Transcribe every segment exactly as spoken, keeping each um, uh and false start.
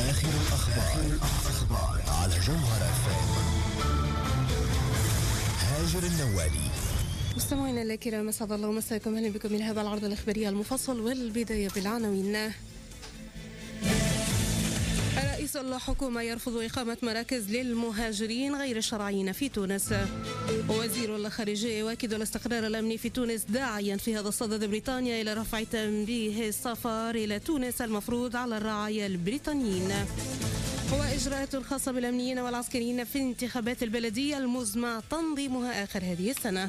آخر الأخبار على جوهر اف ام. هاجر النوالي. مستمعينا الكرام، اسعد الله مساكم، اهلا بكم من هذا العرض الاخباري المفصل، والبدايه بالعناوين. رئيس الحكومة يرفض إقامة مراكز للمهاجرين غير الشرعيين في تونس. وزير الخارجية يؤكد الاستقرار الأمني في تونس، داعيا في هذا الصدد بريطانيا إلى رفع تنبيه السفر إلى تونس المفروض على الرعايا البريطانيين. وإجراءات خاصة بالأمنيين والعسكريين في انتخابات البلدية المزمع تنظيمها آخر هذه السنة.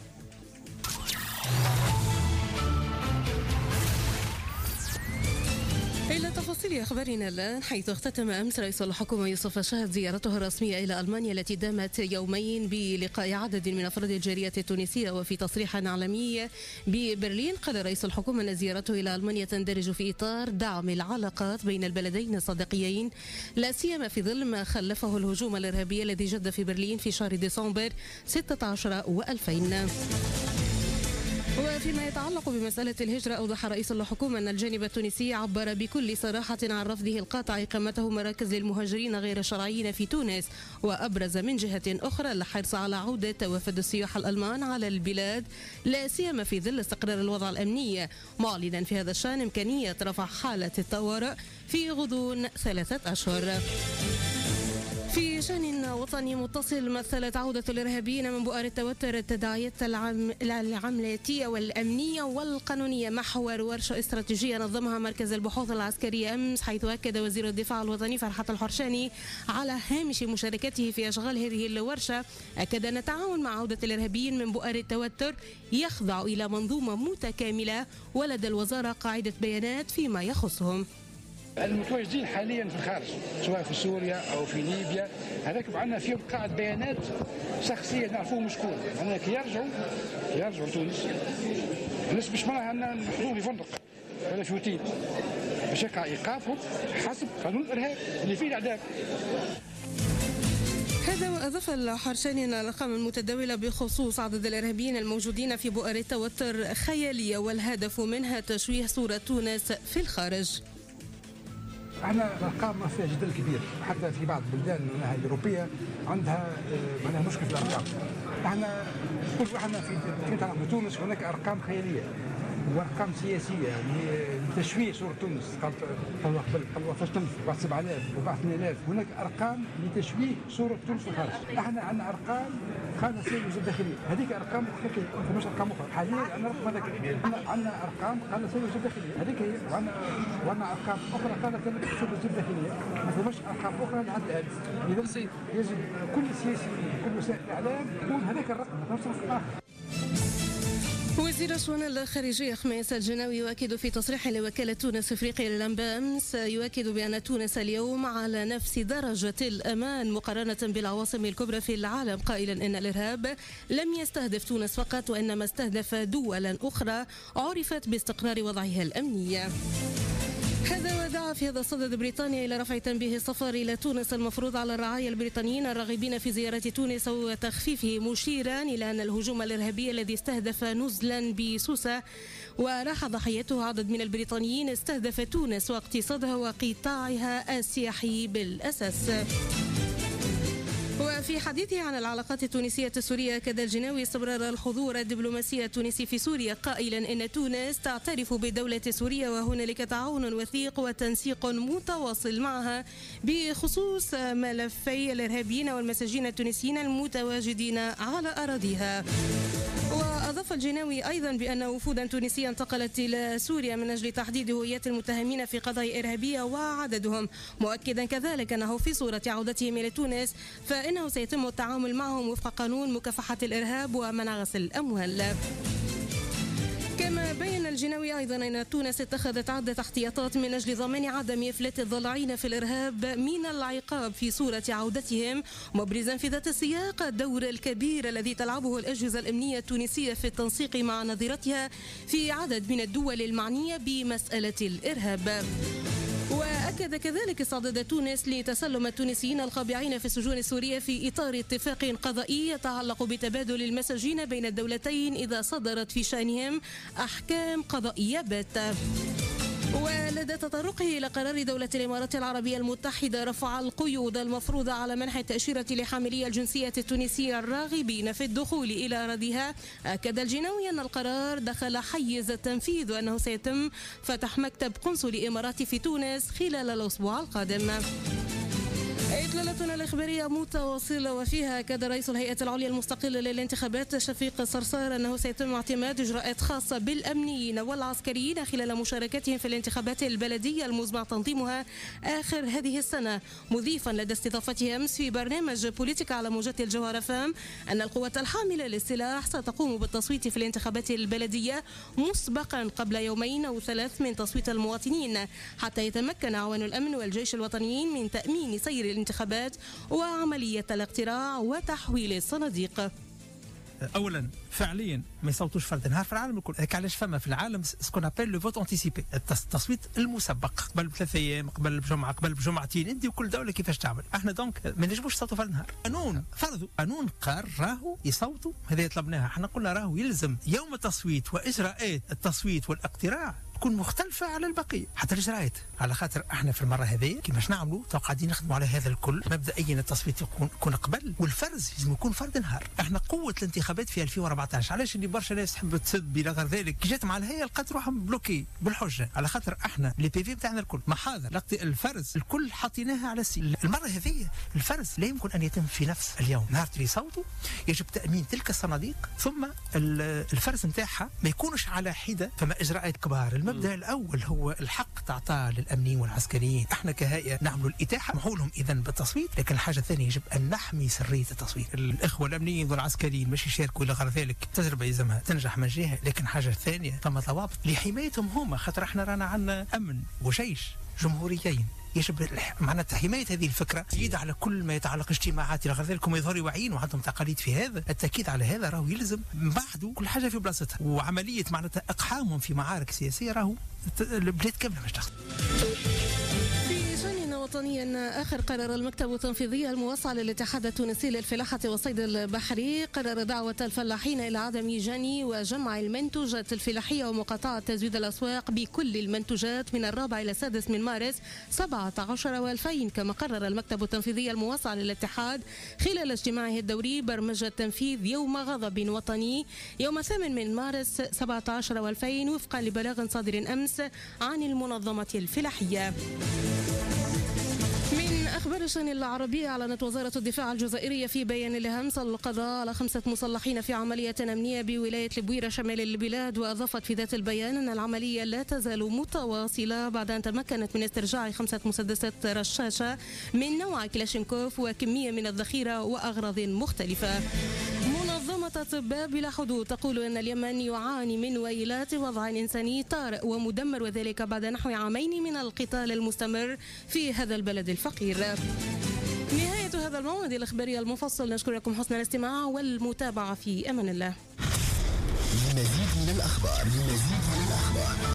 إلى تفاصيل أخبارنا الآن، حيث اختتم أمس رئيس الحكومة يوسف شاهد زيارته الرسمية إلى ألمانيا التي دامت يومين بلقاء عدد من أفراد الجالية التونسية. وفي تصريح إعلامي ببرلين قال رئيس الحكومة أن زيارته إلى ألمانيا تندرج في إطار دعم العلاقات بين البلدين الصديقيين، لا سيما في ظل ما خلفه الهجوم الإرهابي الذي جد في برلين في شهر ديسمبر ستة عشر وألفين. وفيما يتعلق بمسألة الهجرة، أوضح رئيس الحكومة أن الجانب التونسي عبر بكل صراحة عن رفضه القاطع إقامته مراكز للمهاجرين غير الشرعيين في تونس، وأبرز من جهة أخرى الحرص على عودة وفد السياح الألمان على البلاد، لا سيما في ظل استقرار الوضع الأمني، معلنا في هذا الشأن إمكانية رفع حالة الطوارئ في غضون ثلاثة أشهر. في شأن وطني متصل، مثلت عودة الإرهابيين من بؤر التوتر التداعيات العم... العملياتية والأمنية والقانونية محور ورشة استراتيجية نظمها مركز البحوث العسكرية أمس، حيث أكد وزير الدفاع الوطني فرحات الحرشاني على هامش مشاركته في أشغال هذه الورشة. أكد أن التعاون مع عودة الإرهابيين من بؤر التوتر يخضع إلى منظومة متكاملة، ولدى الوزارة قاعدة بيانات فيما يخصهم. المتواجدين حاليا في الخارج سواء في سوريا او في ليبيا، هذاك عندنا فيهم قاعده بيانات شخصيه نعرفوهم شكون، هذاك يرجعوا يرجعوا لتونس. الناس مش معناها نحطوهم في فندق ولا في اوتيل، باش يقع ايقافهم حسب قانون الارهاب اللي فيه الاعدام. هذا وأضاف الحرشاني أن الأرقام المتداولة بخصوص عدد الإرهابيين الموجودين في بؤر التوتر خيالية، والهدف منها تشويه صورة تونس في الخارج. احنا الارقام ما فيها جدل كبير، حتى في بعض البلدان الاوروبيه عندها معناها مشكله في الارقام. احنا نقول احنا في في تونس هناك ارقام خياليه وارقام سياسيه لتشويه صوره تونس. قال قبل قبل فاش تنف بعد سبعة آلاف وبعد اثنين آلاف، هناك ارقام لتشويه صوره تونس في الخارج. احنا عندنا ارقام خانه سير وزاره الداخليه، هذيك ارقام ما فماش ارقام اخرى. حاليا عندنا رقم هذاك، عندنا ارقام خانه سير وزاره الداخليه، هذيك هي. وعندنا وعندنا ارقام اخرى خانه سير وزاره الداخليه، ما فماش ارقام اخرى لحد الان. اذا يجب كل السياسيين كل وسائل الاعلام تقول هذاك الرقم، ما فماش رقم اخر. وزير الشؤون الخارجية خميس الجناوي يؤكد في تصريح لوكالة تونس افريقيا للانباء امس، يؤكد بان تونس اليوم على نفس درجة الامان مقارنة بالعواصم الكبرى في العالم، قائلا ان الارهاب لم يستهدف تونس فقط، وانما استهدف دولا اخرى عرفت باستقرار وضعها الامني. هذا ودعا في هذا الصدد بريطانيا إلى رفع تنبيه السفر إلى تونس المفروض على الرعايا البريطانيين الراغبين في زيارة تونس وتخفيفه، مشيرا إلى أن الهجوم الإرهابي الذي استهدف نزلا بسوسة وراح ضحيته عدد من البريطانيين استهدف تونس واقتصادها وقطاعها السياحي بالأساس. وفي حديثه عن العلاقات التونسية السورية، أكد الجناوي استمرار الحضور الدبلوماسي التونسي في سوريا، قائلا إن تونس تعترف بدولة سوريا وهنالك تعاون وثيق وتنسيق متواصل معها بخصوص ملفي الإرهابيين والمساجين التونسيين المتواجدين على أراضيها. وأضاف الجناوي أيضا بأن وفودا تونسية انتقلت إلى سوريا من أجل تحديد هويات المتهمين في قضايا إرهابية وعددهم، مؤكدا كذلك أنه في صورة عودتهم إلى تونس فإنه سيتم التعامل معهم وفق قانون مكافحة الإرهاب ومنع غسل الأموال. كما بين الجناوي أيضا أن تونس اتخذت عدة احتياطات من أجل ضمان عدم إفلات الضالعين في الإرهاب من العقاب في صورة عودتهم، مبرزا في ذات السياق الدور الكبير الذي تلعبه الأجهزة الأمنية التونسية في التنسيق مع نظيرتها في عدد من الدول المعنية بمسألة الإرهاب. وأكد كذلك استعداد تونس لتسلم التونسيين الخاضعين في السجون السورية في إطار اتفاق قضائي يتعلق بتبادل المساجين بين الدولتين إذا صدرت في شأنهم أحكام قضائية باتة. ولدى تطرقه إلى قرار دولة الإمارات العربية المتحدة رفع القيود المفروضة على منح التأشيرة لحاملي الجنسية التونسية الراغبين في الدخول إلى أراضيها، أكد الجناوي أن القرار دخل حيز التنفيذ وأنه سيتم فتح مكتب قنصل إماراتي في تونس خلال الأسبوع القادم. إطلالتنا الإخبارية متواصلة وفيها أكد رئيس الهيئة العليا المستقلة للانتخابات شفيق صرصار أنه سيتم اعتماد إجراءات خاصة بالأمنيين والعسكريين خلال مشاركتهم في الانتخابات البلدية المزمع تنظيمها آخر هذه السنة، مضيفا لدى استضافته أمس في برنامج بوليتيكا على موجات الجوهرة فام أن القوات الحاملة للسلاح ستقوم بالتصويت في الانتخابات البلدية مسبقا قبل يومين أو ثلاث من تصويت المواطنين حتى يتمكن عوان الأمن والجيش الوطنيين من تأمين سير الانتخابات وعملية الاقتراع وتحويل الصناديق. اولا فعليا ما يصوتوش فرد نهار في العالم الكل، هيك علاش فما في العالم سكون ابل لو فوت انتيسيبي، التصويت المسبق قبل بثلاث ايام قبل بجمعه قبل بجمعتين، انت وكل دوله كيفاش تعمل. احنا دونك ما نجموش نصوتوا فرد نهار، قانون فرضوا قانون قال راهو يصوتوا، هذا طلبناها احنا، قلنا راهو يلزم يوم التصويت واجراءات التصويت والاقتراع تكون مختلفة على البقية حتى الإجراءات، على خاطر احنا في المرة هذه كيفاش نعملوا تو قاعدين نخدموا على هذا الكل. مبدئيا التصويت يكون يكون قبل، والفرز لازم يكون فرد نهار. احنا قوة الانتخابات في ألفين وأربعطاش، علاش اللي برشا ناس تحب تسب الى غير ذلك كي جات مع الهيئة لقات روحهم بلوكي بالحجة، على خاطر احنا لي بي في بتاعنا الكل محاضر الفرز الكل حطيناها على السي. المرة هذه الفرز لا يمكن ان يتم في نفس اليوم، نهار اللي يصوتوا يجب تأمين تلك الصناديق، ثم الفرز نتاعها ما يكونش على حدة، فما إجراءات كبار. المبدأ الأول هو الحق تعطاه للأمنيين والعسكريين، احنا كهيئة نعملوا الإتاحة محولهم إذن بالتصويت، لكن الحاجة الثانية يجب أن نحمي سرية التصويت. الإخوة الأمنيين والعسكريين باش يشاركوا إلى غير ذلك تجربة يلزمها تنجح من جهة، لكن حاجة ثانية ثم ضوابط لحمايتهم هما، خاطر احنا رانا عندنا أمن وجيش جمهوريين، يجب معناتها حماية هذه الفكرة تزيد على كل ما يتعلق اجتماعات إلى غير ذلك، هم يظهروا واعيين وعندهم تقاليد في هذا. التأكيد على هذا راهو يلزم بعده كل حاجة في بلاصتها، وعملية معناتها إقحامهم في معارك سياسية راهو البلاد كاملة باش تخدم. وطنيا آخر قرر المكتب التنفيذي الموسع للاتحاد التونسي للفلاحة والصيد البحري قرر دعوة الفلاحين إلى عدم جني وجمع المنتوجات الفلاحية ومقاطعة تزويد الأسواق بكل المنتوجات من الرابع إلى السادس من مارس سبعة عشر وألفين، كما قرر المكتب التنفيذي الموسع للاتحاد خلال اجتماعه الدوري برمجة تنفيذ يوم غضب وطني يوم الثامن من مارس سبعة عشر وألفين وفقا لبلاغ صادر أمس عن المنظمة الفلاحية. من أخبار الشأن العربية، أعلنت وزارة الدفاع الجزائرية في بيان لها أمس القضاء على خمسة مسلحين في عملية أمنية بولاية البويرة شمال البلاد، وأضافت في ذات البيان أن العملية لا تزال متواصلة بعد أن تمكنت من استرجاع خمسة مسدسات رشاشة من نوع كلاشينكوف وكمية من الذخيرة وأغراض مختلفة. منظمة أطباء بلا حدود تقول أن اليمن يعاني من ويلات وضع إنساني طارئ ومدمر، وذلك بعد نحو عامين من القتال المستمر في هذا البلد الفقير. نهاية هذا الموعد الإخباري المفصل، نشكركم حسن الاستماع والمتابعة في أمان الله. لمزيد من الأخبار لمزيد من الأخبار